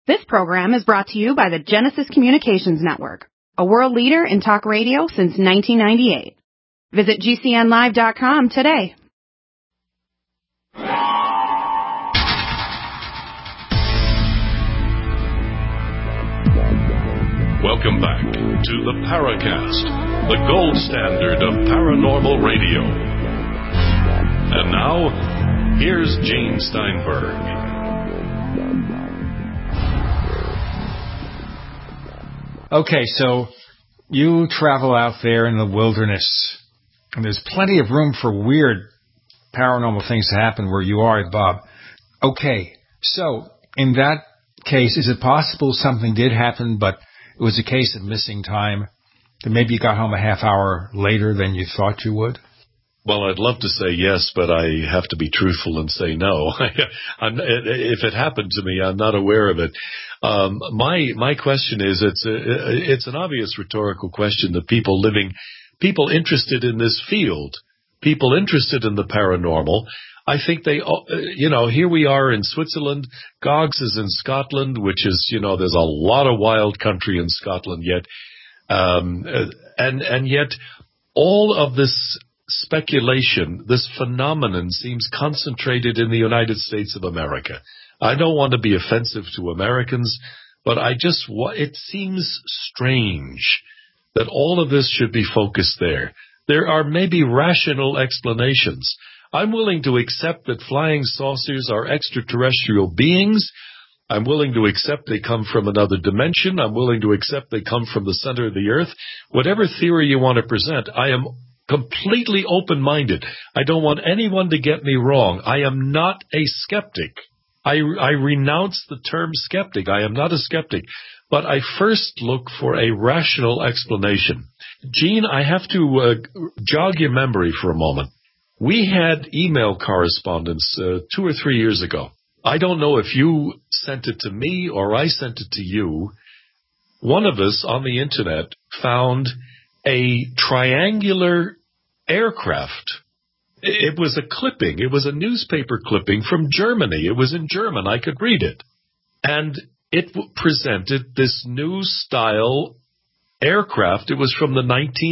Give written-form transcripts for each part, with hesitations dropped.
This program is brought to you by the Genesis Communications Network, a world leader in talk radio since 1998. Visit GCNlive.com today. Welcome back to the Paracast, the gold standard of paranormal radio. And now, here's Gene Steinberg. Okay, so you travel out there in the wilderness, and there's plenty of room for weird paranormal things to happen where you are, Bob. Okay, so in that case, is it possible something did happen, but it was a case of missing time, that maybe you got home a half hour later than you thought you would? Well, I'd love to say yes, but I have to be truthful and say no. If it happened to me, I'm not aware of it. My question is, it's an obvious rhetorical question that people interested in this field, people interested in the paranormal, I think they, here we are in Switzerland. Gogs is in Scotland, which is, there's a lot of wild country in Scotland yet. And yet all of this speculation, this phenomenon seems concentrated in the United States of America. I don't want to be offensive to Americans, but it seems strange that all of this should be focused there. There are maybe rational explanations. I'm willing to accept that flying saucers are extraterrestrial beings. I'm willing to accept they come from another dimension. I'm willing to accept they come from the center of the earth. Whatever theory you want to present, I am completely open-minded. I don't want anyone to get me wrong. I am not a skeptic. I renounce the term skeptic. I am not a skeptic. But I first look for a rational explanation. Gene, I have to jog your memory for a moment. We had email correspondence 2 or 3 years ago. I don't know if you sent it to me or I sent it to you. One of us on the Internet found a triangular aircraft. It was a clipping. It was a newspaper clipping from Germany. It was in German. I could read it. And it presented this new style aircraft. It was from the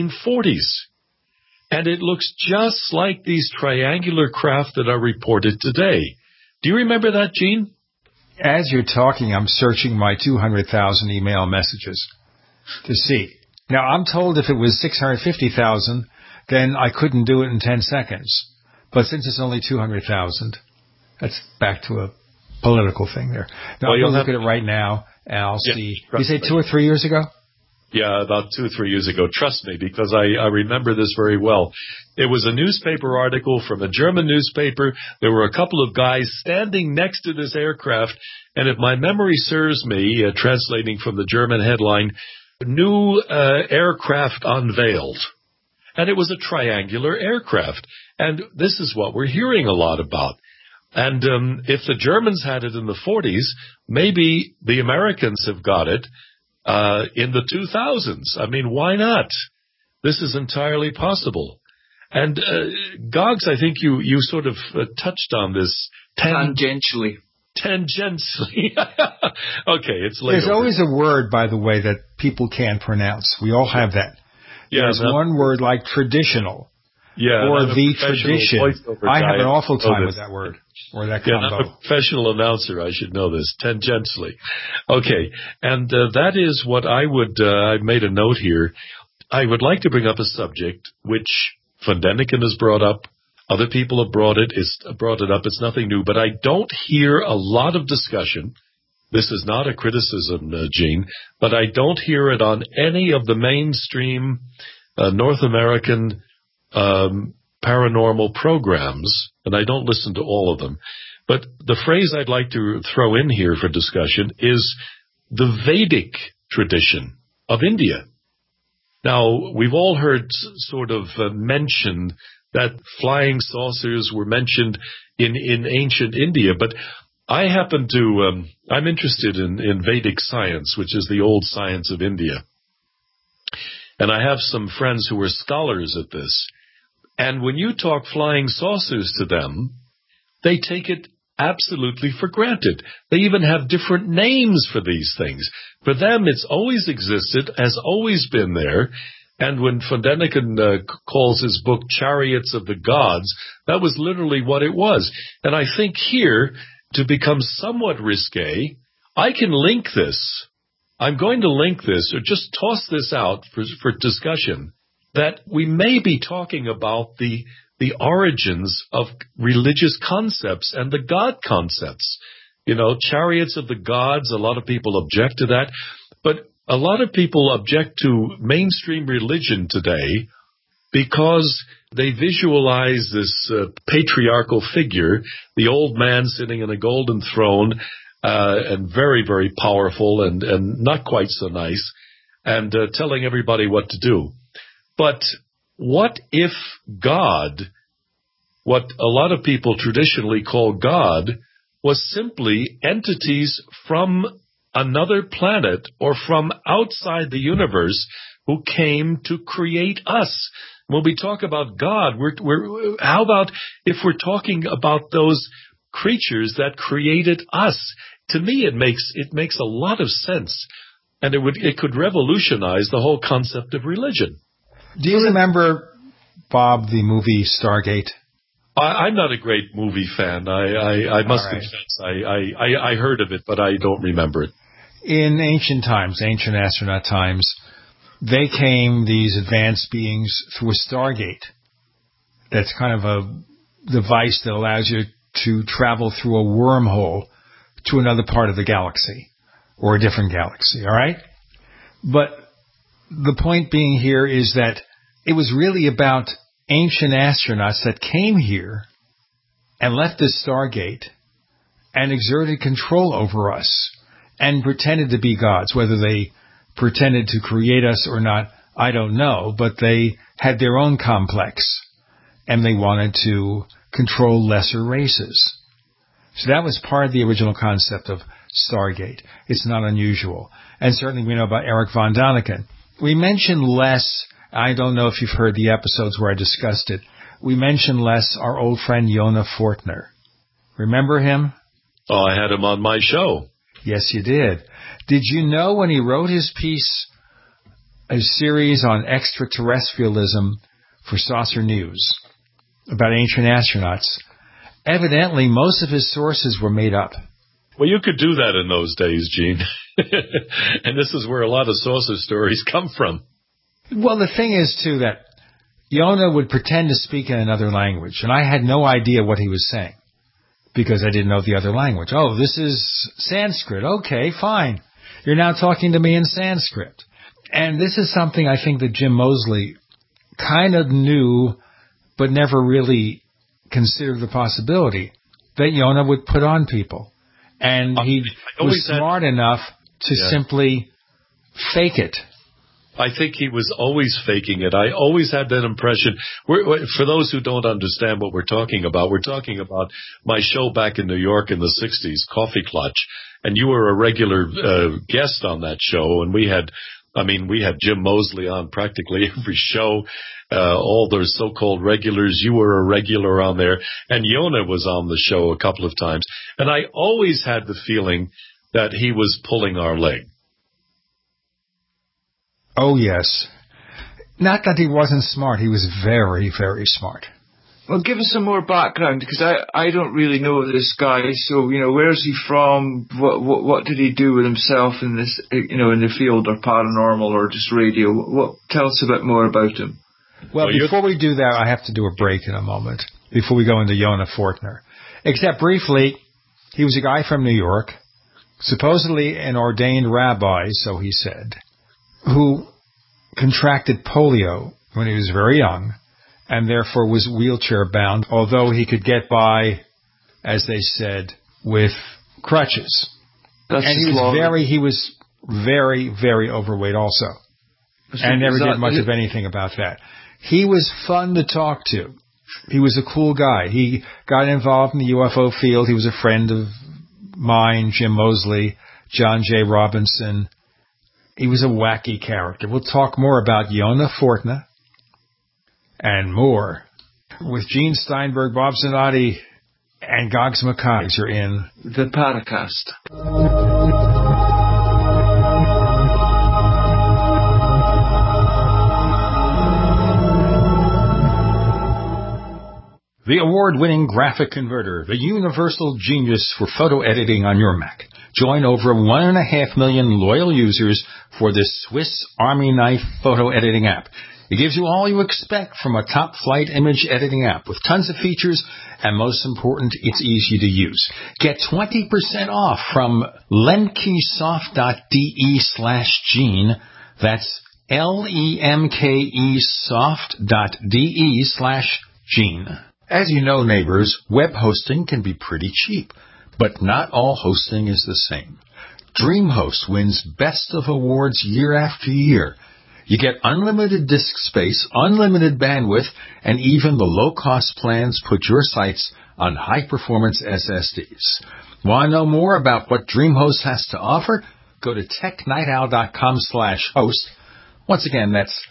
1940s. And it looks just like these triangular craft that are reported today. Do you remember that, Gene? As you're talking, I'm searching my 200,000 email messages to see. Now, I'm told if it was 650,000, then I couldn't do it in 10 seconds. But since it's only 200,000, that's back to a political thing there. Now, well, I'll look at it right now, and I'll see. You say 2 or 3 years ago? Yeah, about 2 or 3 years ago. Trust me, because I remember this very well. It was a newspaper article from a German newspaper. There were a couple of guys standing next to this aircraft, and if my memory serves me, translating from the German headline, new aircraft unveiled. And it was a triangular aircraft. And this is what we're hearing a lot about. And if the Germans had it in the 40s, maybe the Americans have got it in the 2000s. I mean, why not? This is entirely possible. And Gogs, I think you sort of touched on this. Tangentially. Tangentially. Okay, it's late. There's always a word, by the way, that people can't pronounce. We all have that. Yeah, there's one word like traditional. Yeah, or the tradition. I have an awful time with that word or that combo. Yeah, I'm a professional announcer. I should know this. Tangentially. Okay, and that is what I would. I made a note here. I would like to bring up a subject which Von Däniken has brought up. Other people have brought it up. It's nothing new, but I don't hear a lot of discussion. This is not a criticism, Gene, but I don't hear it on any of the mainstream North American paranormal programs, and I don't listen to all of them. But the phrase I'd like to throw in here for discussion is the Vedic tradition of India. Now, we've all heard sort of mention that flying saucers were mentioned in ancient India, but I happen to, I'm interested in Vedic science, which is the old science of India. And I have some friends who are scholars at this. And when you talk flying saucers to them, they take it absolutely for granted. They even have different names for these things. For them, it's always existed, has always been there. And when von Däniken calls his book Chariots of the Gods, that was literally what it was. And I think here, to become somewhat risque, I can link this. I'm going to link this, or just toss this out for discussion, that we may be talking about the origins of religious concepts and the God concepts. You know, Chariots of the Gods, a lot of people object to that. But a lot of people object to mainstream religion today because they visualize this patriarchal figure, the old man sitting in a golden throne, and very, very powerful and not quite so nice, and telling everybody what to do. But what if God, what a lot of people traditionally call God, was simply entities from another planet or from outside the universe who came to create us? When we talk about God, how about if we're talking about those creatures that created us? To me, it makes a lot of sense, and it could revolutionize the whole concept of religion. Do you remember, Bob, the movie Stargate? I'm not a great movie fan. I must confess. I heard of it, but I don't remember it. In ancient times, ancient astronaut times, they came, these advanced beings, through a Stargate. That's kind of a device that allows you to travel through a wormhole to another part of the galaxy, or a different galaxy, all right? But the point being here is that it was really about ancient astronauts that came here and left this Stargate and exerted control over us and pretended to be gods. Whether they pretended to create us or not, I don't know, but they had their own complex and they wanted to control lesser races. So that was part of the original concept of Stargate. It's not unusual. And certainly we know about Erich von Däniken. We mentioned less, I don't know if you've heard the episodes where I discussed it, we mentioned less our old friend Yonah Fortner. Remember him? Oh, I had him on my show. Yes, you did. Did you know when he wrote his piece, a series on extraterrestrialism for Saucer News about ancient astronauts, evidently most of his sources were made up. Well, you could do that in those days, Gene. And this is where a lot of saucer stories come from. Well, the thing is, too, that Yonah would pretend to speak in another language, and I had no idea what he was saying because I didn't know the other language. Oh, this is Sanskrit. Okay, fine. You're now talking to me in Sanskrit. And this is something I think that Jim Moseley kind of knew but never really considered the possibility that Yonah would put on people. And he was smart enough to simply fake it. I think he was always faking it. I always had that impression. For those who don't understand what we're talking about my show back in New York in the 60s, Coffee Clutch. And you were a regular guest on that show. And we had Jim Moseley on practically every show, all those so-called regulars. You were a regular on there. And Yonah was on the show a couple of times. And I always had the feeling that he was pulling our leg. Oh, yes. Not that he wasn't smart. He was very, very smart. Well, give us some more background, because I don't really know this guy. So, where's he from? What did he do with himself in this, in the field or paranormal or just radio? Tell us a bit more about him. Well, before we do that, I have to do a break in a moment before we go into Yonah Fortner. Except briefly, he was a guy from New York, supposedly an ordained rabbi, so he said, who contracted polio when he was very young and therefore was wheelchair-bound, although he could get by, as they said, with crutches. And he was very, very overweight also. And never did much of anything about that. He was fun to talk to. He was a cool guy. He got involved in the UFO field. He was a friend of mine, Jim Moseley, John J. Robinson. He was a wacky character. We'll talk more about Yonah Fortner and more with Gene Steinberg, Bob Zanotti, And Gogs Mackay's, you're in the Paracast. The award-winning graphic converter, the universal genius for photo editing on your Mac. Join over 1.5 million loyal users for this Swiss Army knife photo editing app. It gives you all you expect from a top-flight image editing app with tons of features, and most important, it's easy to use. Get 20% off from lemkesoft.de/Gene. That's lemkesoft.de/Gene. As you know, neighbors, web hosting can be pretty cheap, but not all hosting is the same. DreamHost wins Best of Awards year after year. You get unlimited disk space, unlimited bandwidth, and even the low-cost plans put your sites on high-performance SSDs. Want to know more about what DreamHost has to offer? Go to technightowl.com/host. Once again, that's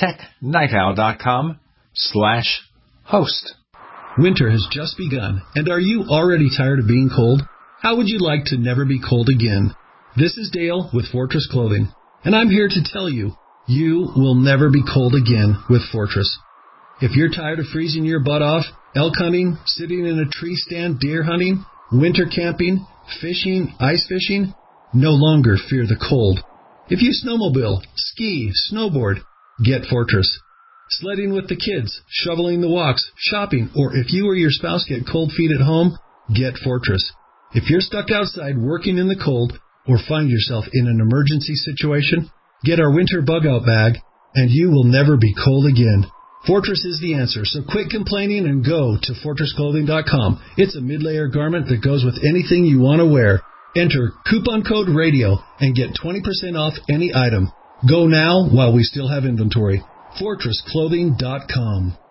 technightowl.com/host. Winter has just begun, and are you already tired of being cold? How would you like to never be cold again? This is Dale with Fortress Clothing, and I'm here to tell you, you will never be cold again with Fortress. If you're tired of freezing your butt off, elk hunting, sitting in a tree stand, deer hunting, winter camping, fishing, ice fishing, no longer fear the cold. If you snowmobile, ski, snowboard, get Fortress. Sledding with the kids, shoveling the walks, shopping, or if you or your spouse get cold feet at home, get Fortress. If you're stuck outside working in the cold or find yourself in an emergency situation, get our winter bug-out bag, and you will never be cold again. Fortress is the answer, so quit complaining and go to fortressclothing.com. It's a mid-layer garment that goes with anything you want to wear. Enter coupon code RADIO and get 20% off any item. Go now while we still have inventory. fortressclothing.com.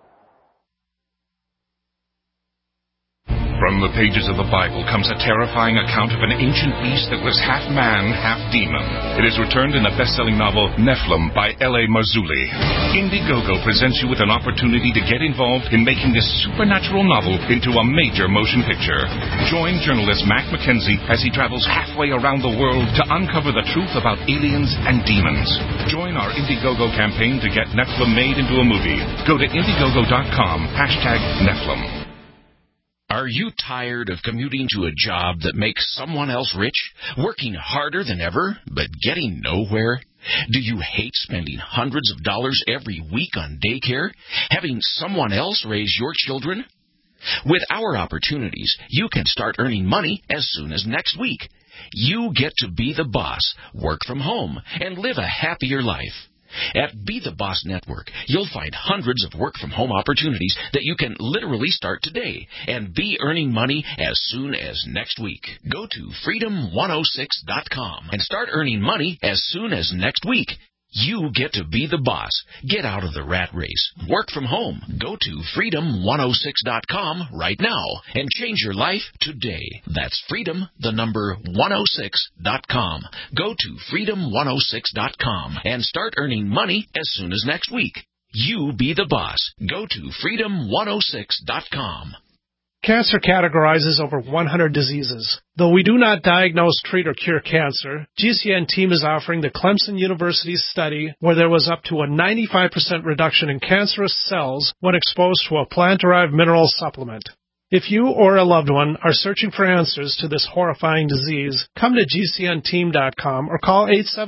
From the pages of the Bible comes a terrifying account of an ancient beast that was half man, half demon. It is returned in the best-selling novel Nephilim by L.A. Marzulli. Indiegogo presents you with an opportunity to get involved in making this supernatural novel into a major motion picture. Join journalist Mac McKenzie as he travels halfway around the world to uncover the truth about aliens and demons. Join our Indiegogo campaign to get Nephilim made into a movie. Go to Indiegogo.com, #Nephilim. Are you tired of commuting to a job that makes someone else rich, working harder than ever, but getting nowhere? Do you hate spending hundreds of dollars every week on daycare, having someone else raise your children? With our opportunities, you can start earning money as soon as next week. You get to be the boss, work from home, and live a happier life. At Be the Boss Network, you'll find hundreds of work-from-home opportunities that you can literally start today and be earning money as soon as next week. Go to freedom106.com and start earning money as soon as next week. You get to be the boss. Get out of the rat race. Work from home. Go to freedom106.com right now and change your life today. That's freedom106.com. Go to freedom106.com and start earning money as soon as next week. You be the boss. Go to freedom106.com. Cancer categorizes over 100 diseases. Though we do not diagnose, treat, or cure cancer, GCN team is offering the Clemson University study where there was up to a 95% reduction in cancerous cells when exposed to a plant-derived mineral supplement. If you or a loved one are searching for answers to this horrifying disease, come to GCNteam.com or call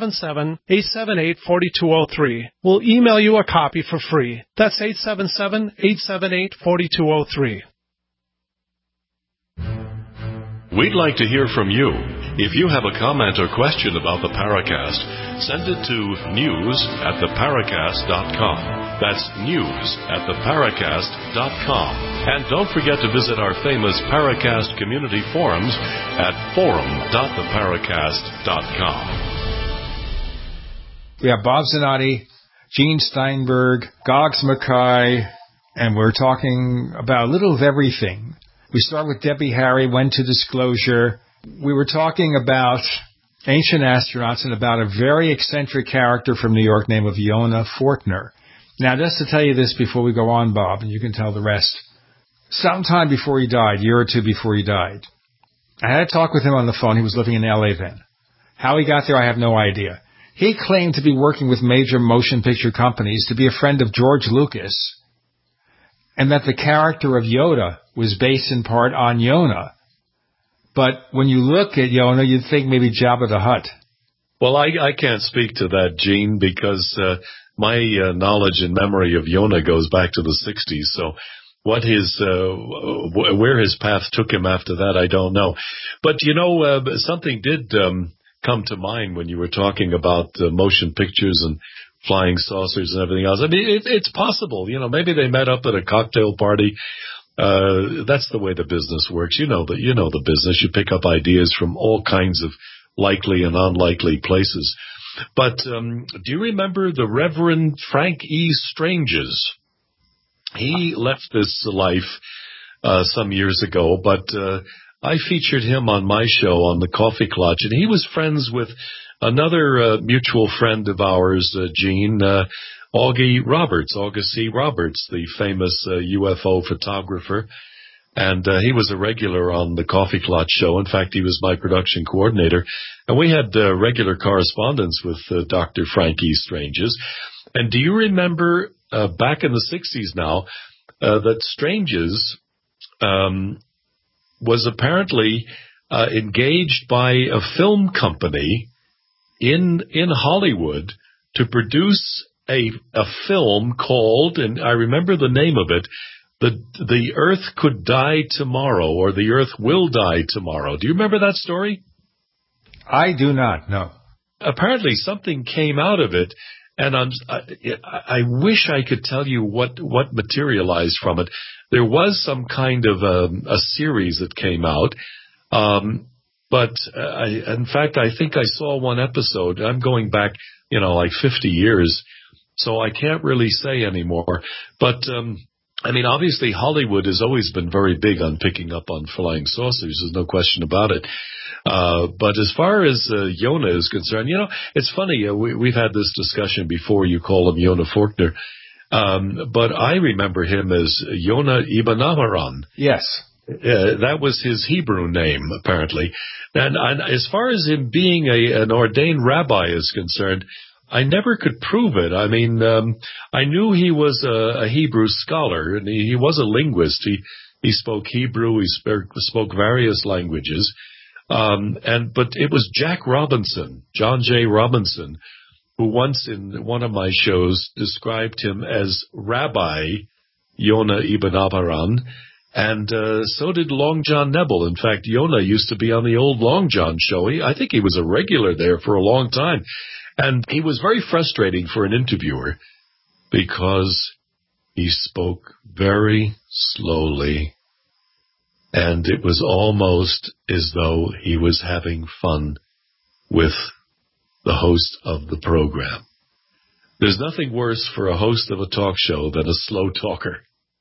877-878-4203. We'll email you a copy for free. That's 877-878-4203. We'd like to hear from you. If you have a comment or question about the Paracast, send it to news@theparacast.com. That's news@theparacast.com. And don't forget to visit our famous Paracast community forums at forum.theparacast.com. We have Bob Zanotti, Gene Steinberg, Gogs Mackay, and we're talking about a little of everything. We start with Debbie Harry, went to disclosure. We were talking about ancient astronauts and about a very eccentric character from New York named Yonah Fortner. Now, just to tell you this before we go on, Bob, and you can tell the rest. sometime before he died, a year or two before he died. I had a talk with him on the phone. He was living in L.A. then. How he got there, I have no idea. He claimed to be working with major motion picture companies, to be a friend of George Lucas, and that the character of Yoda was based in part on Yona. But when you look at Yona, you'd think maybe Jabba the Hutt. Well, I can't speak to that, Gene, because my knowledge and memory of Yona goes back to the 60s. So what where his path took him after that, I don't know. But, something did come to mind when you were talking about motion pictures and flying saucers and everything else. I mean, it's possible. Maybe they met up at a cocktail party. That's the way the business works. You know the business. You pick up ideas from all kinds of likely and unlikely places. But do you remember the Reverend Frank E. Stranges? He left this life some years ago, but I featured him on my show on the Coffee Clutch, and he was friends with another mutual friend of ours, Gene, August C. Roberts, the famous UFO photographer. And he was a regular on the Coffee Clutch show. In fact, he was my production coordinator. And we had regular correspondence with Dr. Frank E. Stranges. And do you remember back in the 60s now that Stranges was apparently engaged by a film company in Hollywood to produce a film called, and I remember the name of it, The Earth Could Die Tomorrow, or The Earth Will Die Tomorrow. Do you remember that story? I do not, no. Apparently something came out of it, and I wish I could tell you what materialized from it. There was some kind of a series that came out, but in fact, I think I saw one episode. I'm going back, like 50 years, so I can't really say anymore. But obviously Hollywood has always been very big on picking up on flying saucers. There's no question about it. But as far as Yona is concerned, it's funny. We've had this discussion before. You call him Yona Faulkner. But I remember him as Yona Ibn Amaran. Yes. That was his Hebrew name, apparently. And as far as him being an ordained rabbi is concerned, I never could prove it. I mean, I knew he was a Hebrew scholar, and he was a linguist. He spoke Hebrew. He spoke various languages. But it was Jack Robinson, John J. Robinson, who once in one of my shows described him as Rabbi Yona Ibn Amaran, and so did Long John Nebel. In fact, Yona used to be on the old Long John show. I think he was a regular there for a long time. And he was very frustrating for an interviewer because he spoke very slowly, and it was almost as though he was having fun with the host of the program. There's nothing worse for a host of a talk show than a slow talker.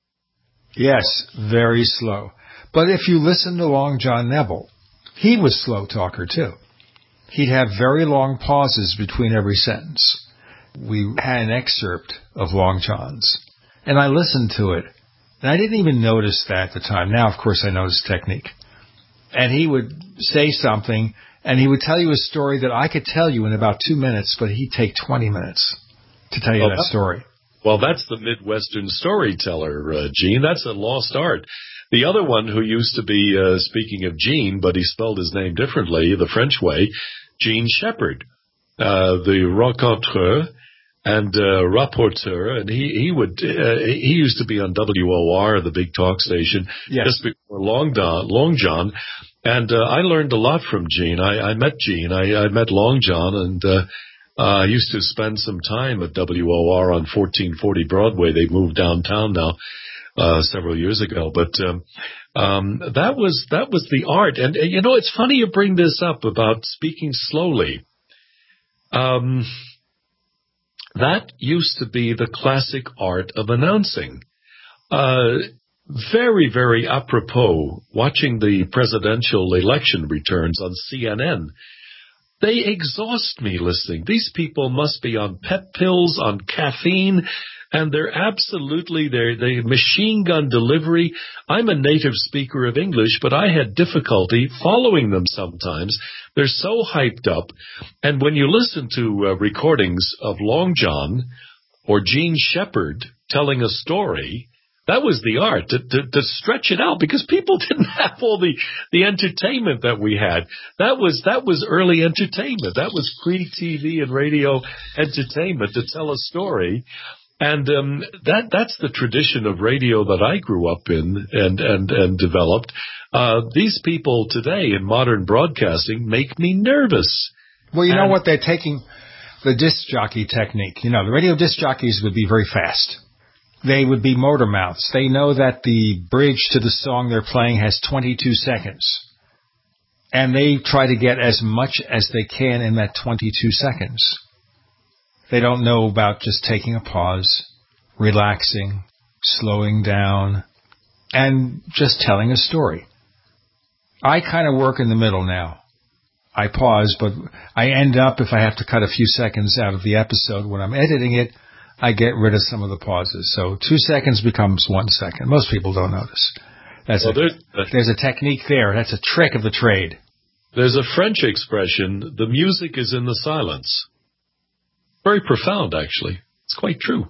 Yes, very slow. But if you listen to Long John Nebel, he was slow talker too. He'd have very long pauses between every sentence. We had an excerpt of Long John's, and I listened to it, and I didn't even notice that at the time. Now, of course, I know his technique. And he would say something, and he would tell you a story that I could tell you in about 2 minutes, but he'd take 20 minutes to tell you that story. Well, that's the Midwestern storyteller, Gene. That's a lost art. The other one who used to be, speaking of Gene, but he spelled his name differently, the French way, Gene Shepard, the raconteur and rapporteur, and he used to be on WOR, the big talk station, yes, just before Long John, and I learned a lot from Gene. I met Gene. I met Long John, and I used to spend some time at WOR on 1440 Broadway. They moved downtown now several years ago, but that was the art. And it's funny you bring this up about speaking slowly. That used to be the classic art of announcing. Very, very apropos, watching the presidential election returns on CNN. They exhaust me listening. These people must be on pet pills, on caffeine. And they're absolutely, they machine gun delivery. I'm a native speaker of English, but I had difficulty following them sometimes. They're so hyped up. And when you listen to recordings of Long John or Gene Shepard telling a story, that was the art, to stretch it out, because people didn't have all the entertainment that we had. That was early entertainment. That was pre-TV and radio entertainment, to tell a story. And that's the tradition of radio that I grew up in and developed. These people today in modern broadcasting make me nervous. Well, you know what? They're taking the disc jockey technique. The radio disc jockeys would be very fast. They would be motor mouths. They know that the bridge to the song they're playing has 22 seconds. And they try to get as much as they can in that 22 seconds. They don't know about just taking a pause, relaxing, slowing down, and just telling a story. I kind of work in the middle now. I pause, but I end up, if I have to cut a few seconds out of the episode when I'm editing it, I get rid of some of the pauses. So 2 seconds becomes 1 second. Most people don't notice. There's a technique there. That's a trick of the trade. There's a French expression, the music is in the silence. Very profound, actually. It's quite true.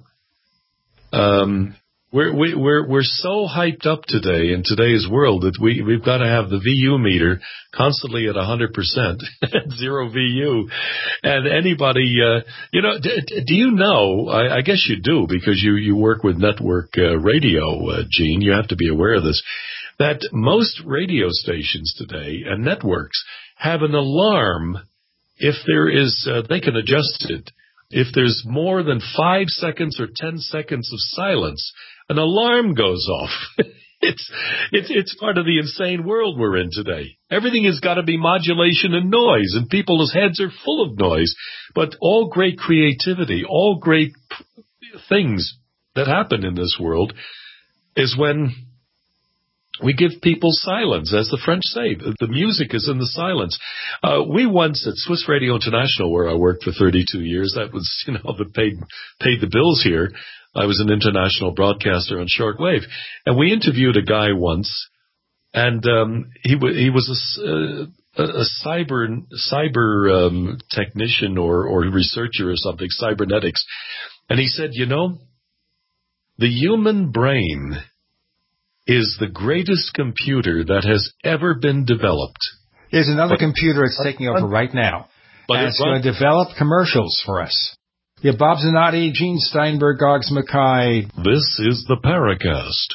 We're so hyped up today in today's world that we've got to have the VU meter constantly at 100%, zero VU. And anybody, do you know, I guess you do, because you work with network radio, Gene, you have to be aware of this, that most radio stations today and networks have an alarm if there is, they can adjust it. If there's more than 5 seconds or 10 seconds of silence, an alarm goes off. It's part of the insane world we're in today. Everything has got to be modulation and noise, and people's heads are full of noise. But all great creativity, all great things that happen in this world is when we give people silence, as the French say. The music is in the silence. We once at Swiss Radio International, where I worked for 32 years, that was, that paid the bills here. I was an international broadcaster on shortwave. And we interviewed a guy once, and he was a cyber technician or researcher or something, cybernetics. And he said, the human brain is the greatest computer that has ever been developed. There's another computer that's taking over right now. And it's going to develop commercials for us. Yeah, Bob Zanotti, Gene Steinberg, Goggs Mackay. This is the Paracast.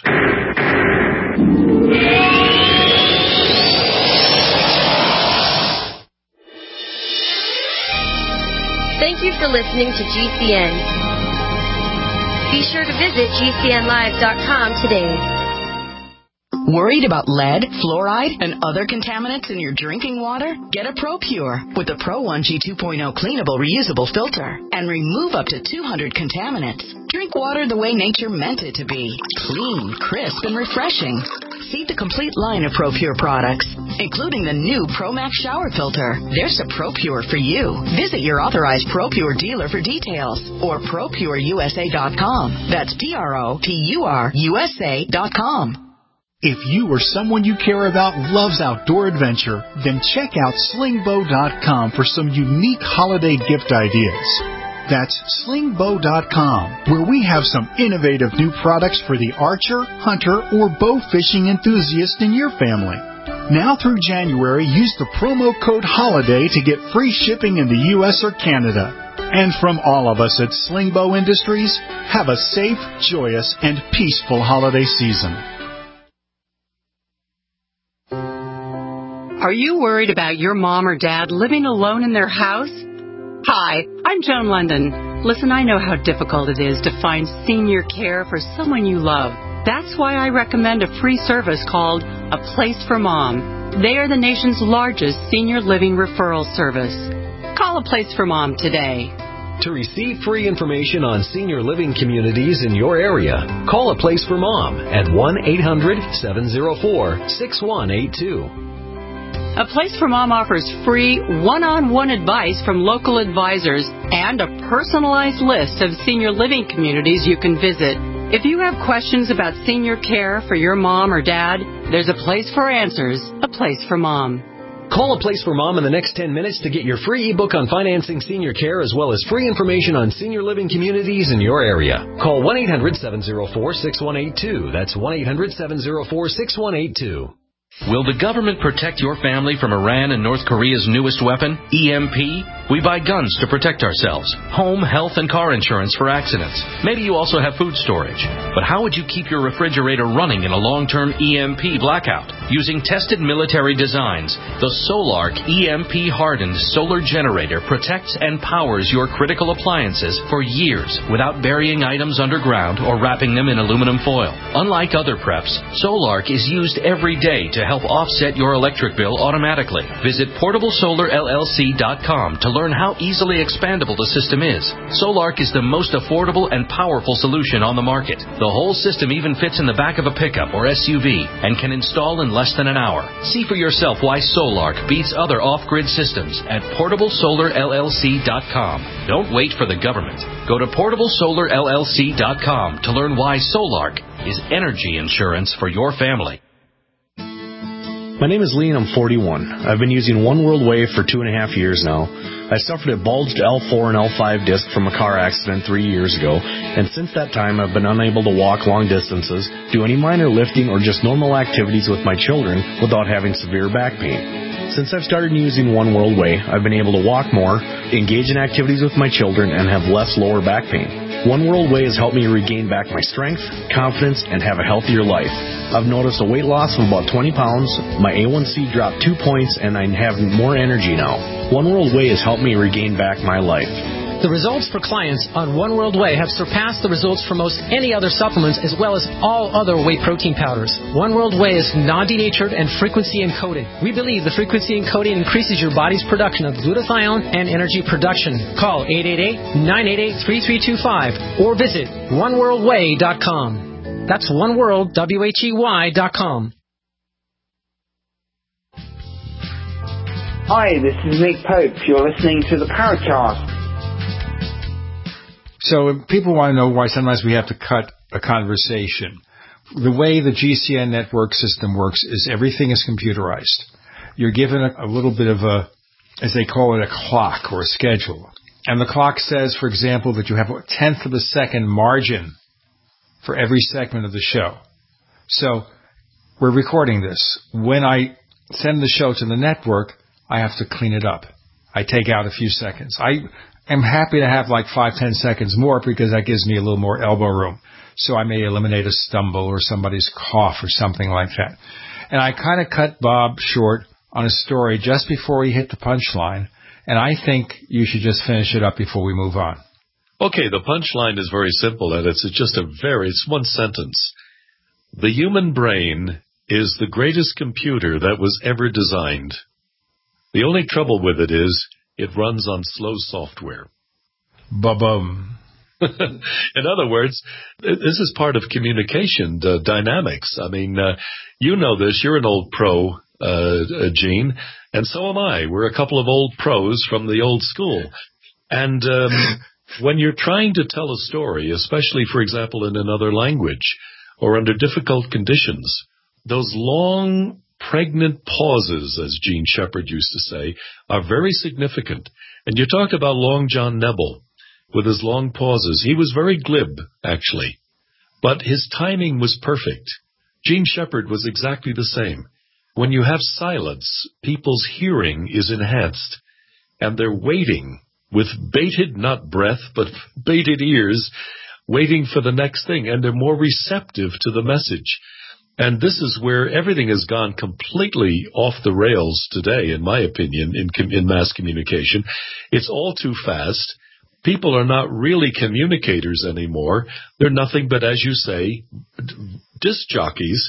Thank you for listening to GCN. Be sure to visit GCNlive.com today. Worried about lead, fluoride, and other contaminants in your drinking water? Get a ProPure with the Pro 1G 2.0 cleanable reusable filter and remove up to 200 contaminants. Drink water the way nature meant it to be. Clean, crisp, and refreshing. See the complete line of ProPure products, including the new ProMax shower filter. There's a ProPure for you. Visit your authorized ProPure dealer for details or ProPureUSA.com. That's ProPureUSA.com. If you or someone you care about loves outdoor adventure, then check out slingbow.com for some unique holiday gift ideas. That's slingbow.com, where we have some innovative new products for the archer, hunter, or bow fishing enthusiast in your family. Now through January, use the promo code HOLIDAY to get free shipping in the U.S. or Canada. And from all of us at Slingbow Industries, have a safe, joyous, and peaceful holiday season. Are you worried about your mom or dad living alone in their house? Hi, I'm Joan London. Listen, I know how difficult it is to find senior care for someone you love. That's why I recommend a free service called A Place for Mom. They are the nation's largest senior living referral service. Call A Place for Mom today. To receive free information on senior living communities in your area, call A Place for Mom at 1-800-704-6182. A Place for Mom offers free one-on-one advice from local advisors and a personalized list of senior living communities you can visit. If you have questions about senior care for your mom or dad, there's a place for answers, A Place for Mom. Call A Place for Mom in the next 10 minutes to get your free ebook on financing senior care as well as free information on senior living communities in your area. Call 1-800-704-6182. That's 1-800-704-6182. Will the government protect your family from Iran and North Korea's newest weapon, EMP? We buy guns to protect ourselves, home, health, and car insurance for accidents. Maybe you also have food storage. But how would you keep your refrigerator running in a long-term EMP blackout? Using tested military designs, the Solark EMP-hardened solar generator protects and powers your critical appliances for years without burying items underground or wrapping them in aluminum foil. Unlike other preps, Solark is used every day to help offset your electric bill automatically. Visit PortableSolarLLC.com to learn how easily expandable the system is. Solark is the most affordable and powerful solution on the market. The whole system even fits in the back of a pickup or SUV and can install in less than an hour. See for yourself why Solark beats other off-grid systems at PortableSolarLLC.com. Don't wait for the government. Go to PortableSolarLLC.com to learn why Solark is energy insurance for your family. My name is Lee and I'm 41. I've been using One World Wave for 2.5 years now. I suffered a bulged L4 and L5 disc from a car accident 3 years ago, and since that time I've been unable to walk long distances, do any minor lifting or just normal activities with my children without having severe back pain. Since I've started using One World Way, I've been able to walk more, engage in activities with my children, and have less lower back pain. One World Way has helped me regain back my strength, confidence, and have a healthier life. I've noticed a weight loss of about 20 pounds, my A1C dropped 2 points, and I have more energy now. One World Way has helped me regain back my life. The results for clients on One World Way have surpassed the results for most any other supplements as well as all other whey protein powders. One World Way is non-denatured and frequency encoded. We believe the frequency encoding increases your body's production of glutathione and energy production. Call 888-988-3325 or visit oneworldway.com. That's oneworldwhey.com. Hi, this is Nick Pope. You're listening to the Paracast. So people want to know why sometimes we have to cut a conversation. The way the GCN network system works is everything is computerized. You're given a little bit of a, as they call it, a clock or a schedule. And the clock says, for example, that you have a tenth of a second margin for every segment of the show. So we're recording this. When I send the show to the network, I have to clean it up. I take out a few seconds. I'm happy to have like 5-10 seconds more because that gives me a little more elbow room. So I may eliminate a stumble or somebody's cough or something like that. And I kind of cut Bob short on a story just before he hit the punchline. And I think you should just finish it up before we move on. Okay, the punchline is very simple, and it's one sentence. The human brain is the greatest computer that was ever designed. The only trouble with it is it runs on slow software. Ba-bum. In other words, this is part of communication dynamics. I mean, you know this. You're an old pro, Gene, and so am I. We're a couple of old pros from the old school. And when you're trying to tell a story, especially, for example, in another language or under difficult conditions, those long pregnant pauses, as Gene Shepard used to say, are very significant. And you talk about Long John Nebel with his long pauses. He was very glib, actually, but his timing was perfect. Gene Shepard was exactly the same. When you have silence, people's hearing is enhanced, and they're waiting with bated, not breath, but bated ears, waiting for the next thing, and they're more receptive to the message. And this is where everything has gone completely off the rails today, in my opinion, in mass communication. It's all too fast. People are not really communicators anymore. They're nothing but, as you say, disc jockeys.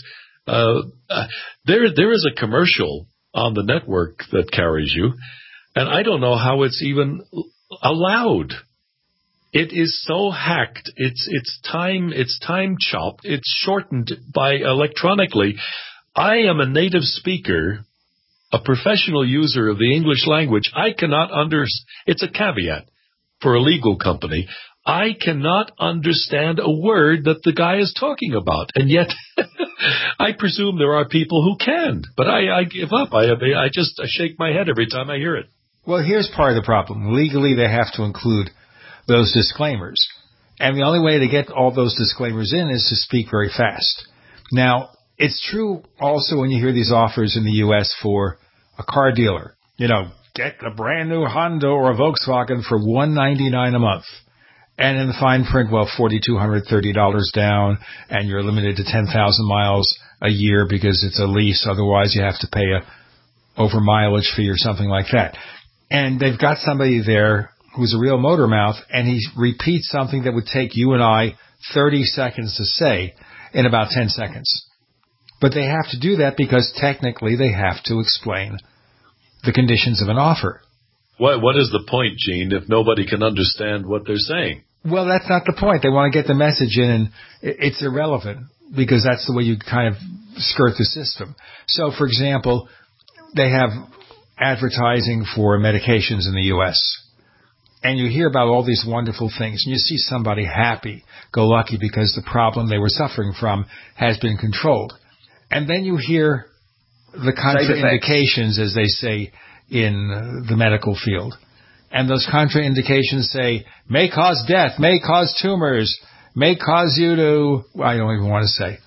There is a commercial on the network that carries you, and I don't know how it's even allowed. It is so hacked. It's time chopped. It's shortened by electronically. I am a native speaker a professional user of the English language, I cannot it's a caveat for a legal company. I cannot understand a word that the guy is talking about. And yet, I presume there are people who can. But I give up. I shake my head every time I hear it. Well, here's part of the problem. Legally, they have to include those disclaimers. And the only way to get all those disclaimers in is to speak very fast. Now, it's true also when you hear these offers in the U.S. for a car dealer. You know, get a brand new Honda or a Volkswagen for $199 a month. And in the fine print, well, $4,230 down, and you're limited to 10,000 miles a year because it's a lease. Otherwise, you have to pay a over mileage fee or something like that. And they've got somebody there who's a real motor mouth, and he repeats something that would take you and I 30 seconds to say in about 10 seconds. But they have to do that because technically they have to explain the conditions of an offer. What is the point, Gene, if nobody can understand what they're saying? Well, that's not the point. They want to get the message in, and it's irrelevant because that's the way you kind of skirt the system. So, for example, they have advertising for medications in the U.S., and you hear about all these wonderful things, and you see somebody happy, go lucky because the problem they were suffering from has been controlled. And then you hear the contraindications, as they say in the medical field. And those contraindications say, may cause death, may cause tumors, may cause you to... I don't even want to say.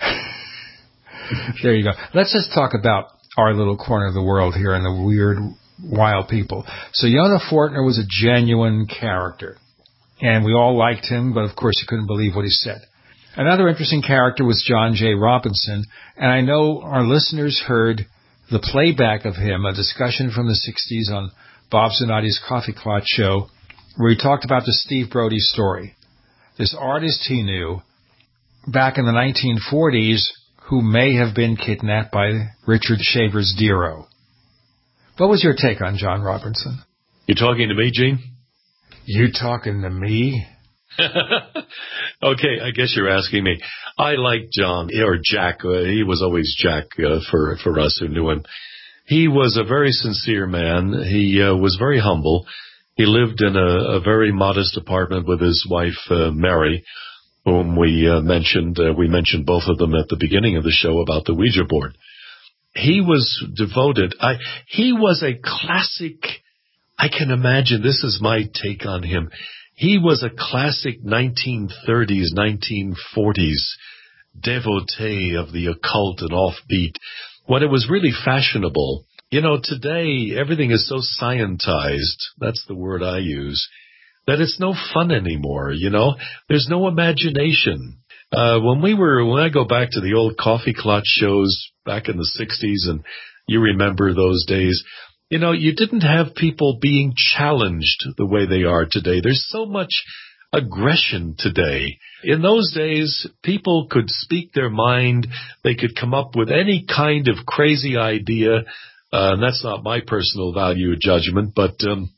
There you go. Let's just talk about our little corner of the world here and the weird, wild people. So Yonah Fortner was a genuine character. And we all liked him, but of course you couldn't believe what he said. Another interesting character was John J. Robinson. And I know our listeners heard the playback of him, a discussion from the 60s on Bob Zanotti's Coffee Clot show, where he talked about the Steve Brody story. This artist he knew back in the 1940s who may have been kidnapped by Richard Shaver's Dero. What was your take on John Robinson? You talking to me, Gene? You talking to me? Okay, I guess you're asking me. I like John, or Jack. He was always Jack for us who knew him. He was a very sincere man. He was very humble. He lived in a very modest apartment with his wife, Mary, whom we mentioned. We mentioned both of them at the beginning of the show about the Ouija board. He was devoted. He was a classic, I can imagine, this is my take on him. He was a classic 1930s, 1940s devotee of the occult and offbeat. When it was really fashionable. You know, today everything is so scientized, that's the word I use, that it's no fun anymore, you know? There's no imagination. When I go back to the old Coffee Clot shows back in the 60s, and you remember those days, you know, you didn't have people being challenged the way they are today. There's so much aggression today. In those days, people could speak their mind. They could come up with any kind of crazy idea. And that's not my personal value judgment, but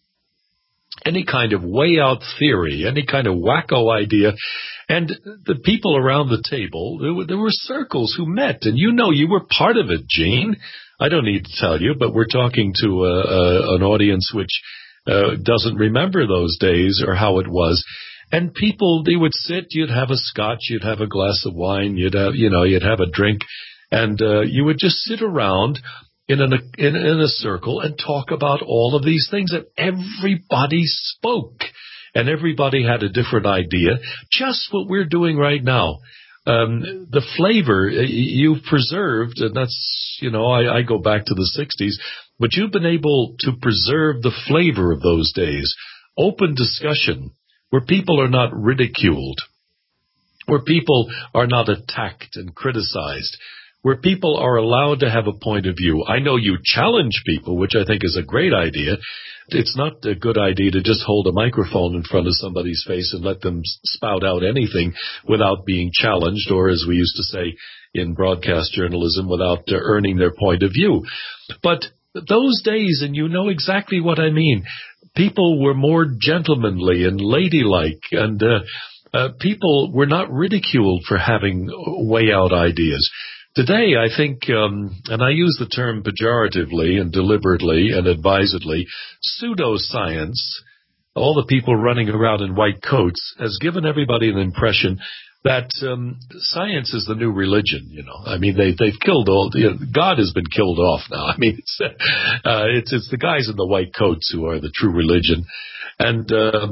any kind of way out theory, any kind of wacko idea. And the people around the table, there were circles who met. And you know, you were part of it, Gene. I don't need to tell you, but we're talking to an audience which doesn't remember those days or how it was. And people, they would sit, you'd have a scotch, you'd have a glass of wine, you'd have a drink, and you would just sit around in a circle and talk about all of these things, and everybody spoke, and everybody had a different idea, just what we're doing right now. The flavor you've preserved, and that's, you know, I go back to the 60s, but you've been able to preserve the flavor of those days. Open discussion, where people are not ridiculed, where people are not attacked and criticized, where people are allowed to have a point of view. I know you challenge people, which I think is a great idea. It's not a good idea to just hold a microphone in front of somebody's face and let them spout out anything without being challenged, or as we used to say in broadcast journalism, without earning their point of view. But those days, and you know exactly what I mean, people were more gentlemanly and ladylike, and people were not ridiculed for having way out ideas. Today, I think, and I use the term pejoratively and deliberately and advisedly, pseudoscience, all the people running around in white coats, has given everybody an impression that science is the new religion. I mean, they've killed God has been killed off now. I mean, it's the guys in the white coats who are the true religion, and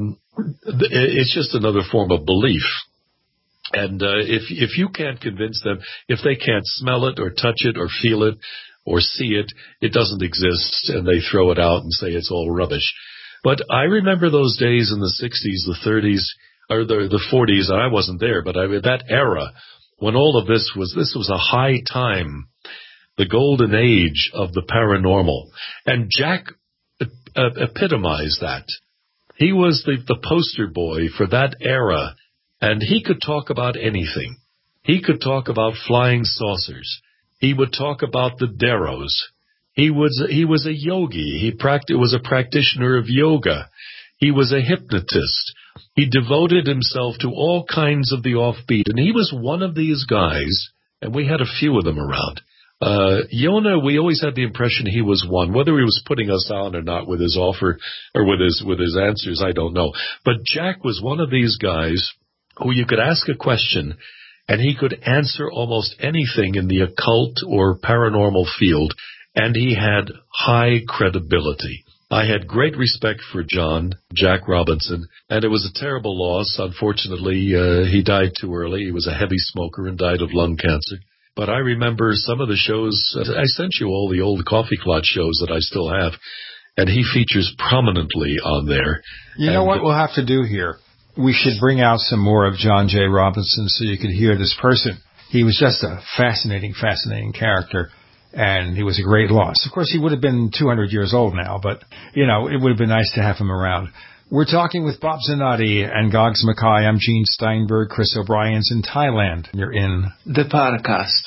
it's just another form of belief. And if you can't convince them, if they can't smell it or touch it or feel it or see it, it doesn't exist, and they throw it out and say it's all rubbish. But I remember those days in the 60s, the 30s, or the 40s. I wasn't there, but that era when all of this was a high time, the golden age of the paranormal. And Jack epitomized that. He was the poster boy for that era. And he could talk about anything. He could talk about flying saucers. He would talk about the Deros. He was a yogi. He was a practitioner of yoga. He was a hypnotist. He devoted himself to all kinds of the offbeat. And he was one of these guys, and we had a few of them around. Yonah, we always had the impression he was one. Whether he was putting us on or not with his offer or with his answers, I don't know. But Jack was one of these guys who you could ask a question, and he could answer almost anything in the occult or paranormal field, and he had high credibility. I had great respect for Jack Robinson, and it was a terrible loss. Unfortunately, he died too early. He was a heavy smoker and died of lung cancer. But I remember some of the shows. I sent you all the old Coffee Clot shows that I still have, and he features prominently on there. You know what we'll have to do here? We should bring out some more of John J. Robinson so you could hear this person. He was just a fascinating character, and he was a great loss. Of course, he would have been 200 years old now, but, it would have been nice to have him around. We're talking with Bob Zanotti and Gogs Mackay. I'm Gene Steinberg. Chris O'Brien's in Thailand. You're in the Paracast.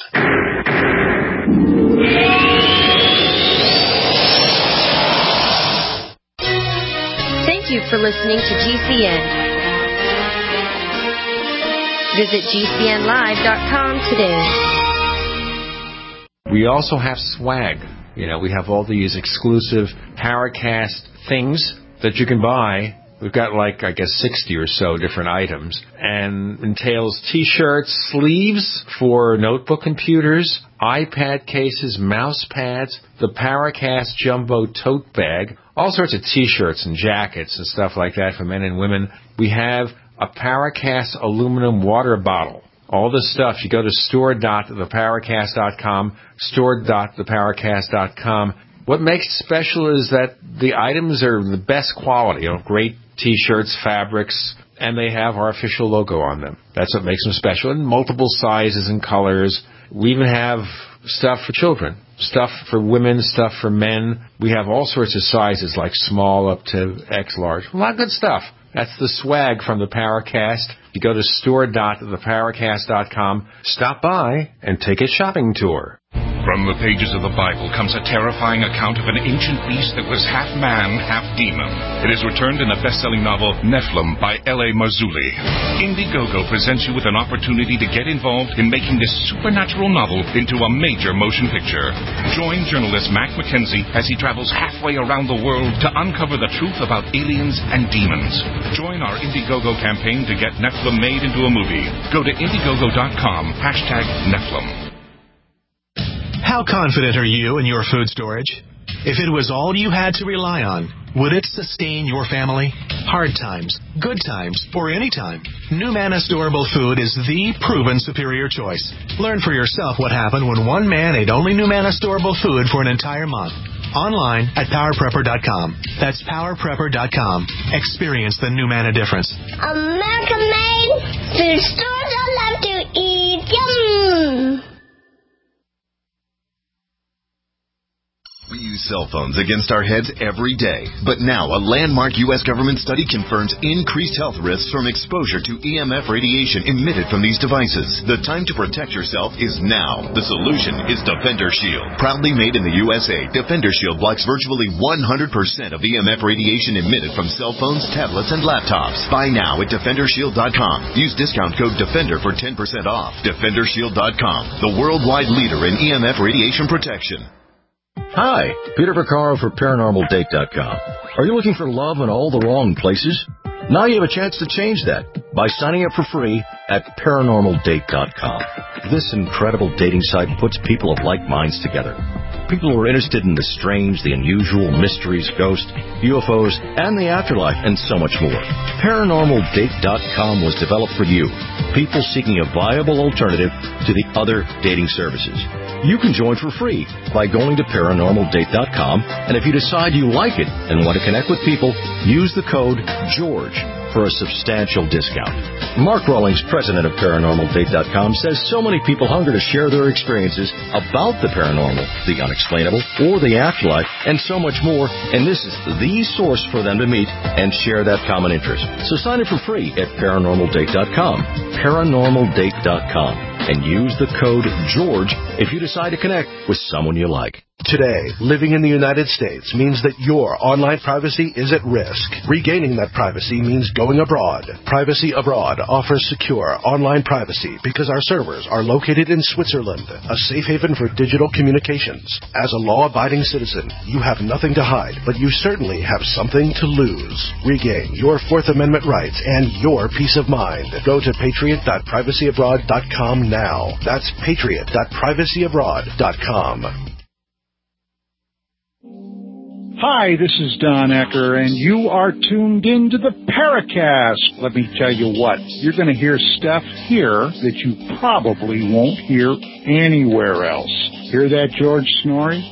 Thank you for listening to GCN. Visit GCNlive.com today. We also have swag. We have all these exclusive Paracast things that you can buy. We've got 60 or so different items, and entails T-shirts, sleeves for notebook computers, iPad cases, mouse pads, the Paracast Jumbo tote bag, all sorts of T-shirts and jackets and stuff like that for men and women. We have a Paracast aluminum water bottle. All this stuff, you go to store.theparacast.com, store.theparacast.com. What makes it special is that the items are the best quality, great T-shirts, fabrics, and they have our official logo on them. That's what makes them special, in multiple sizes and colors. We even have stuff for children, stuff for women, stuff for men. We have all sorts of sizes, like small up to X large. A lot of good stuff. That's the swag from the Paracast. You go to store.theparacast.com, stop by, and take a shopping tour. From the pages of the Bible comes a terrifying account of an ancient beast that was half man, half demon. It is returned in the best-selling novel Nephilim by L.A. Marzulli. Indiegogo presents you with an opportunity to get involved in making this supernatural novel into a major motion picture. Join journalist Mac McKenzie as he travels halfway around the world to uncover the truth about aliens and demons. Join our Indiegogo campaign to get Nephilim made into a movie. Go to Indiegogo.com, #Nephilim. How confident are you in your food storage? If it was all you had to rely on, would it sustain your family? Hard times, good times, or any time, NuManna Storable Food is the proven superior choice. Learn for yourself what happened when one man ate only NuManna Storable Food for an entire month. Online at PowerPrepper.com. That's PowerPrepper.com. Experience the NuManna difference. American-made food stores I love to eat. Yum! We use cell phones against our heads every day. But now, a landmark U.S. government study confirms increased health risks from exposure to EMF radiation emitted from these devices. The time to protect yourself is now. The solution is Defender Shield. Proudly made in the USA, Defender Shield blocks virtually 100% of EMF radiation emitted from cell phones, tablets, and laptops. Buy now at DefenderShield.com. Use discount code DEFENDER for 10% off. DefenderShield.com, the worldwide leader in EMF radiation protection. Hi, Peter Vaccaro for ParanormalDate.com. Are you looking for love in all the wrong places? Now you have a chance to change that by signing up for free at ParanormalDate.com. This incredible dating site puts people of like minds together. People who are interested in the strange, the unusual, mysteries, ghosts, UFOs, and the afterlife, and so much more. ParanormalDate.com was developed for you, people seeking a viable alternative to the other dating services. You can join for free by going to ParanormalDate.com, and if you decide you like it and want to connect with people, use the code GEORGE for a substantial discount. Mark Rawlings, president of ParanormalDate.com, says so many people hunger to share their experiences about the paranormal, the unexplainable, or the afterlife, and so much more, and this is the source for them to meet and share that common interest. So sign up for free at ParanormalDate.com, ParanormalDate.com, and use the code GEORGE if you decide to connect with someone you like. Today, living in the United States means that your online privacy is at risk. Regaining that privacy means going abroad. Privacy Abroad offers secure online privacy because our servers are located in Switzerland, a safe haven for digital communications. As a law-abiding citizen, you have nothing to hide, but you certainly have something to lose. Regain your Fourth Amendment rights and your peace of mind. Go to patriot.privacyabroad.com now. That's patriot.privacyabroad.com. Hi, this is Don Ecker, and you are tuned into the Paracast. Let me tell you what, you're going to hear stuff here that you probably won't hear anywhere else. Hear that, George Snorri?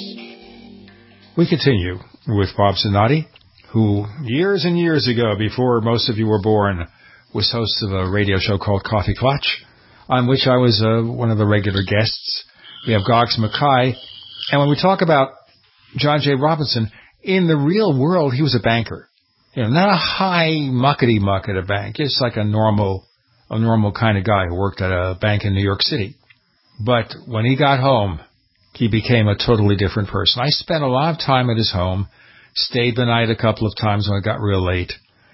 We continue with Bob Zanotti, who years and years ago, before most of you were born, was host of a radio show called Coffee Clutch, on which I was one of the regular guests. We have Gogs Mackay, and when we talk about John J. Robinson, in the real world, he was a banker. You know, not a high muckety-muck at a bank. Just like a normal kind of guy who worked at a bank in New York City. But when he got home, he became a totally different person. I spent a lot of time at his home, stayed the night a couple of times when it got real late,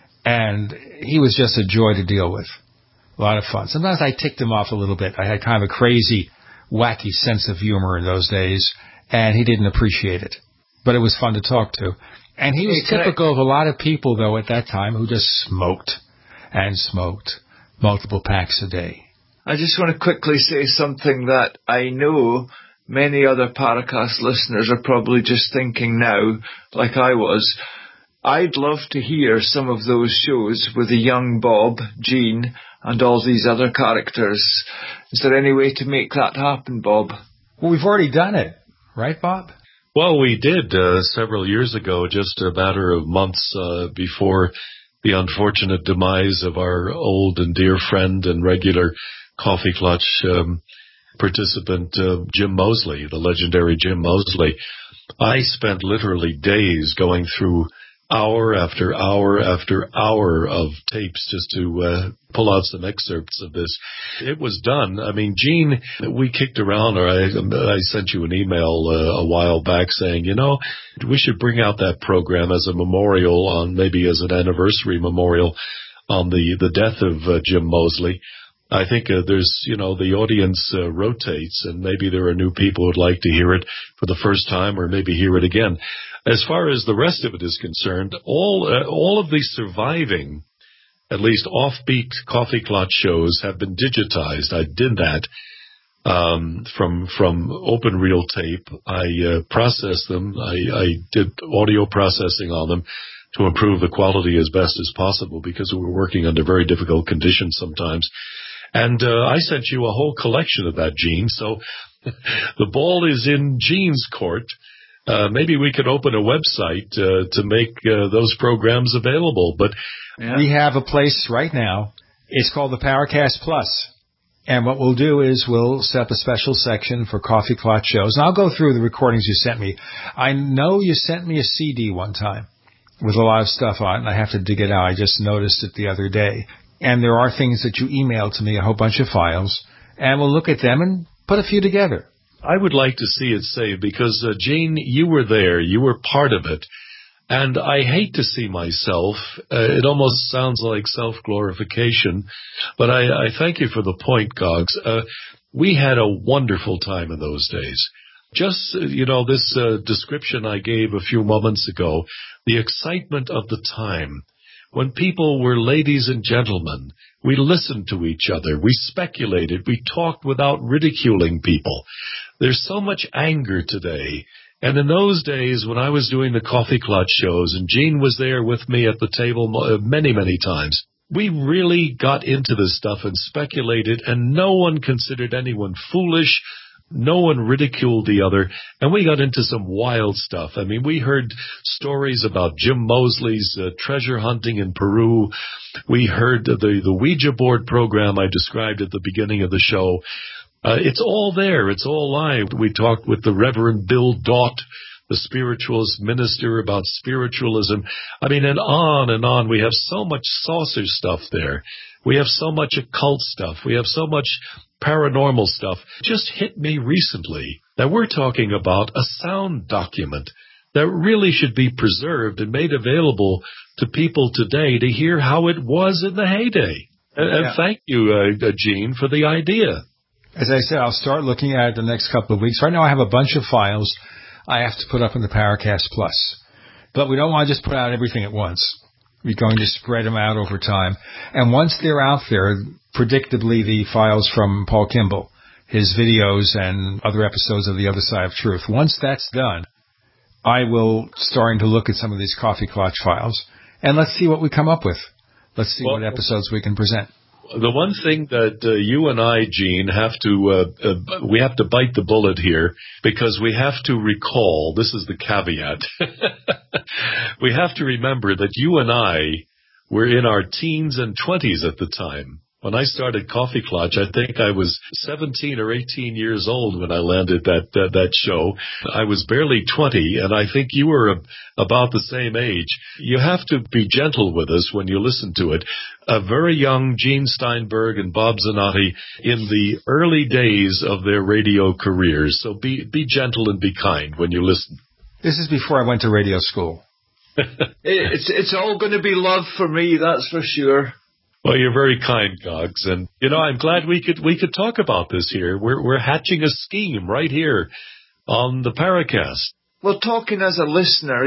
and he was just a joy to deal with. A lot of fun. Sometimes I ticked him off a little bit. I had kind of a crazy, wacky sense of humor in those days, and he didn't appreciate it. But it was fun to talk to. And he was typical of a lot of people, though, at that time who just smoked and smoked multiple packs a day. I just want to quickly say something that I know many other Paracast listeners are probably just thinking now, like I was. I'd love to hear some of those shows with the young Bob, Gene, and all these other characters. Is there any way to make that happen, Bob? Well, we've already done it. Right, Bob? Well, we did several years ago, just a matter of months before the unfortunate demise of our old and dear friend and regular Coffee Clutch participant, Jim Moseley, the legendary Jim Moseley. I spent literally days going through hour after hour after hour of tapes just to pull out some excerpts of this. It was done. I mean, Gene, we kicked around, or I sent you an email a while back saying, you know, we should bring out that program as a memorial on, maybe as an anniversary memorial on the death of Jim Moseley. I think there's, you know, the audience rotates, and maybe there are new people who'd like to hear it for the first time or maybe hear it again. As far as the rest of it is concerned, all of the surviving, at least offbeat Coffee Clutch shows have been digitized. I did that from open reel tape. I processed them. I did audio processing on them to improve the quality as best as possible because we were working under very difficult conditions sometimes. And I sent you a whole collection of that, Gene. So the ball is in Gene's court. Maybe we could open a website to make those programs available. But we have a place right now. It's called the Paracast Plus. And what we'll do is we'll set up a special section for Coffee Clot shows. And I'll go through the recordings you sent me. I know you sent me a CD one time with a lot of stuff on it, and I have to dig it out. I just noticed it the other day. And there are things that you emailed to me, a whole bunch of files, and we'll look at them and put a few together. I would like to see it saved because, Gene, you were there. You were part of it. And I hate to see myself. It almost sounds like self-glorification. But I thank you for the point, Gogs. We had a wonderful time in those days. Just, this description I gave a few moments ago, the excitement of the time. When people were ladies and gentlemen, we listened to each other, we speculated, we talked without ridiculing people. There's so much anger today. And in those days, when I was doing the Coffee Clot shows, and Gene was there with me at the table many, many times, we really got into this stuff and speculated, and no one considered anyone foolish. No one ridiculed the other, and we got into some wild stuff. I mean, we heard stories about Jim Mosley's treasure hunting in Peru. We heard the Ouija board program I described at the beginning of the show. It's all there. It's all live. We talked with the Reverend Bill Daught, the spiritualist minister, about spiritualism. I mean, and on and on. We have so much saucer stuff there. We have so much occult stuff. We have so much paranormal stuff. Just hit me recently that we're talking about a sound document that really should be preserved and made available to people today to hear how it was in the heyday. And thank you, Gene, for the idea. As I said, I'll start looking at it the next couple of weeks. Right now I have a bunch of files I have to put up in the Paracast Plus. But we don't want to just put out everything at once. We're going to spread them out over time. And once they're out there, predictably the files from Paul Kimball, his videos and other episodes of The Other Side of Truth, once that's done, I will start to look at some of these Coffee Clutch files. And let's see what we come up with. Let's see what episodes we can present. The one thing that you and I, Gene, have to we have to bite the bullet here because we have to recall, this is the caveat, we have to remember that you and I were in our teens and 20s at the time. When I started Coffee Clutch, I think I was 17 or 18 years old when I landed that show. I was barely 20, and I think you were about the same age. You have to be gentle with us when you listen to it. A very young Gene Steinberg and Bob Zanotti in the early days of their radio careers. So be gentle and be kind when you listen. This is before I went to radio school. It's all going to be love for me, that's for sure. Well, you're very kind, Gogs, and I'm glad we could talk about this here. We're hatching a scheme right here on the Paracast. Well, talking as a listener,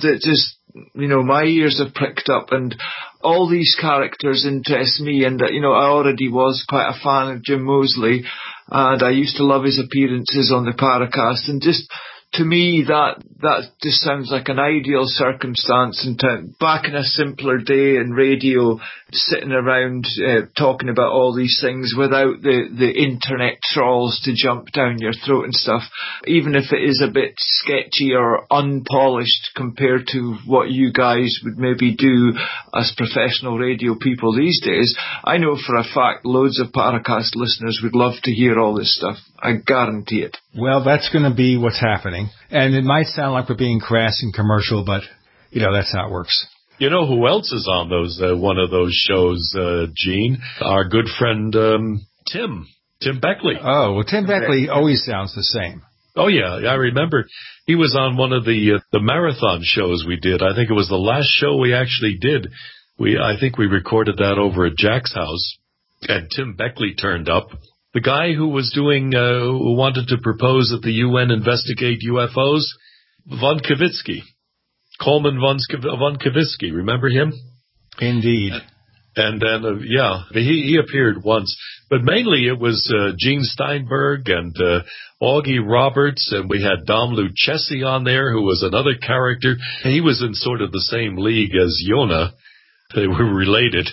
my ears have pricked up, and all these characters interest me. And I already was quite a fan of Jim Mosley, and I used to love his appearances on the Paracast, and just. To me, that just sounds like an ideal circumstance. And back in a simpler day in radio, sitting around talking about all these things without the internet trolls to jump down your throat and stuff, even if it is a bit sketchy or unpolished compared to what you guys would maybe do as professional radio people these days, I know for a fact loads of Paracast listeners would love to hear all this stuff. I guarantee it. Well, that's going to be what's happening. And it might sound like we're being crass and commercial, but, that's how it works. You know who else is on one of those shows, Gene? Our good friend Tim Beckley. Oh, well, Tim Beckley always sounds the same. Oh, yeah. I remember he was on one of the marathon shows we did. I think it was the last show we actually did. I think we recorded that over at Jack's house, and Tim Beckley turned up. The guy who was who wanted to propose that the UN investigate UFOs, von Kavitsky. Coleman von Kavitsky. Remember him? Indeed. And then, he appeared once. But mainly it was Gene Steinberg and Augie Roberts, and we had Dom Lucchesi on there, who was another character. He was in sort of the same league as Yona. They were related.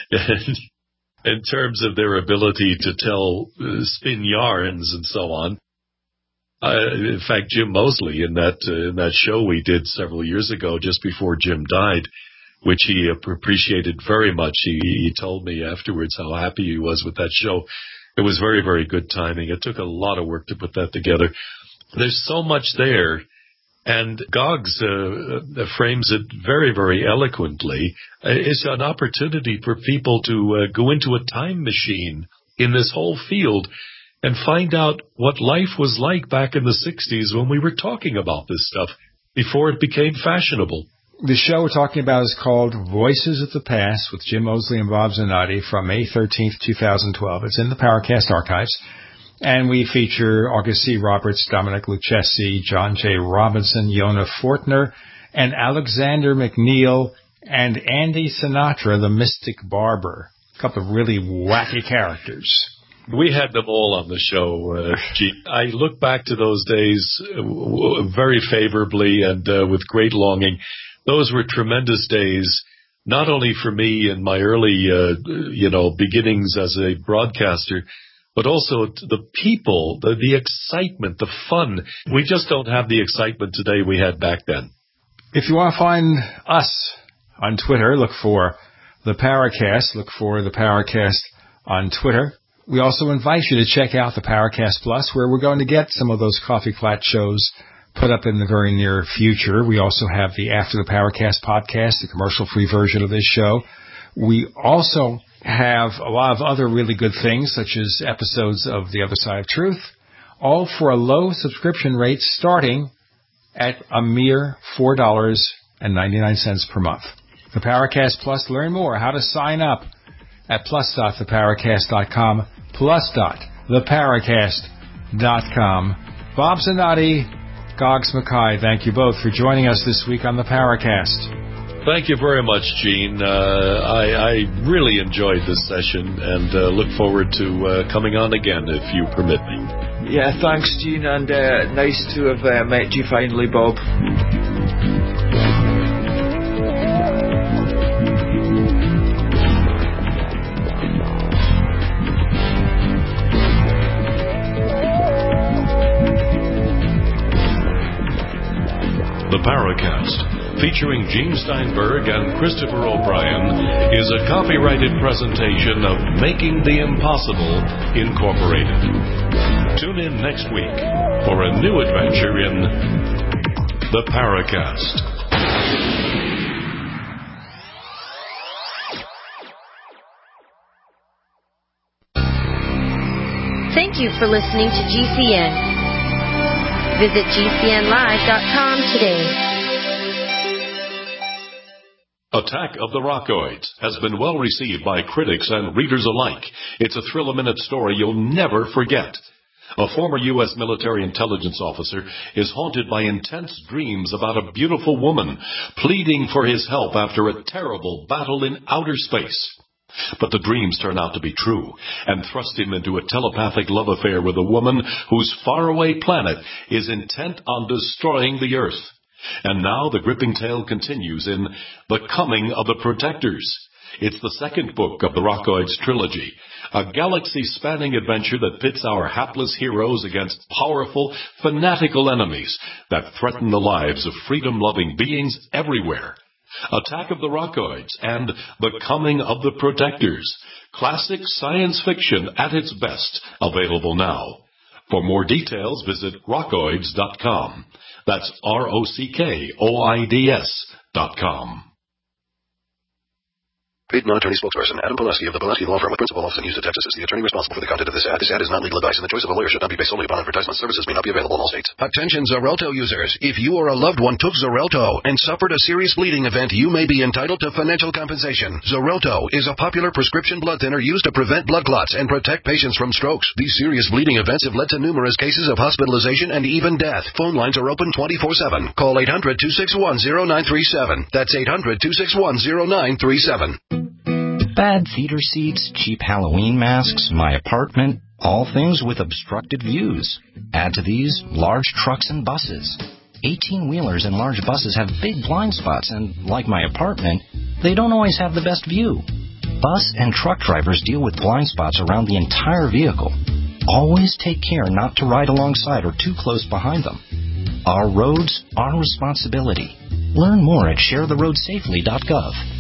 In terms of their ability to tell spin yarns and so on. In fact, Jim Mosley in that show we did several years ago, just before Jim died, which he appreciated very much. He told me afterwards how happy he was with that show. It was very, very good timing. It took a lot of work to put that together. There's so much there, and Goggs frames it very, very eloquently. It's an opportunity for people to go into a time machine in this whole field and find out what life was like back in the 60s when we were talking about this stuff before it became fashionable. The show we're talking about is called Voices of the Past with Jim Moseley and Bob Zanotti from May 13th, 2012. It's in the Paracast archives. And we feature August C. Roberts, Dominic Lucchesi, John J. Robinson, Yona Fortner, and Alexander McNeil, and Andy Sinatra, the Mystic Barber. A couple of really wacky characters. We had them all on the show, Gene. I look back to those days very favorably and with great longing. Those were tremendous days, not only for me in my early, beginnings as a broadcaster, but also the people, the excitement, the fun. We just don't have the excitement today we had back then. If you want to find us on Twitter, look for the Paracast. Look for the Paracast on Twitter. We also invite you to check out the Paracast Plus, where we're going to get some of those Coffee Flat shows put up in the very near future. We also have the After the Paracast podcast, the commercial-free version of this show. We also have a lot of other really good things, such as episodes of The Other Side of Truth, all for a low subscription rate starting at a mere $4.99 per month. The Paracast Plus, learn more how to sign up at plus.theparacast.com, plus.theparacast.com. Bob Zanotti, Goggs Mackay, thank you both for joining us this week on the Paracast. Thank you very much, Gene. I really enjoyed this session and look forward to coming on again if you permit me. Yeah, thanks, Gene, and nice to have met you finally, Bob. The Paracast, featuring Gene Steinberg and Christopher O'Brien, is a copyrighted presentation of Making the Impossible, Incorporated. Tune in next week for a new adventure in The Paracast. Thank you for listening to GCN. Visit GCNlive.com today. Attack of the Rockoids has been well received by critics and readers alike. It's a thrill-a-minute story you'll never forget. A former U.S. military intelligence officer is haunted by intense dreams about a beautiful woman pleading for his help after a terrible battle in outer space. But the dreams turn out to be true and thrust him into a telepathic love affair with a woman whose faraway planet is intent on destroying the Earth. And now the gripping tale continues in The Coming of the Protectors. It's the second book of the Rockoids trilogy, a galaxy-spanning adventure that pits our hapless heroes against powerful, fanatical enemies that threaten the lives of freedom-loving beings everywhere. Attack of the Rockoids and The Coming of the Protectors. Classic science fiction at its best, available now. For more details, visit rockoids.com. That's ROCKOIDS.com. Paid non-attorney spokesperson Adam Pulaski of the Pulaski Law Firm with principal office in Houston, Texas, is the attorney responsible for the content of this ad. This ad is not legal advice, and the choice of a lawyer should not be based solely upon advertisement. Services may not be available in all states. Attention Xarelto users. If you or a loved one took Xarelto and suffered a serious bleeding event, you may be entitled to financial compensation. Xarelto is a popular prescription blood thinner used to prevent blood clots and protect patients from strokes. These serious bleeding events have led to numerous cases of hospitalization and even death. Phone lines are open 24/7. Call 800-261-0937. That's 800-261-0937. Bad theater seats, cheap Halloween masks, my apartment, all things with obstructed views. Add to these, large trucks and buses. 18-wheelers and large buses have big blind spots, and like my apartment, they don't always have the best view. Bus and truck drivers deal with blind spots around the entire vehicle. Always take care not to ride alongside or too close behind them. Our roads, our responsibility. Learn more at sharetheroadsafely.gov.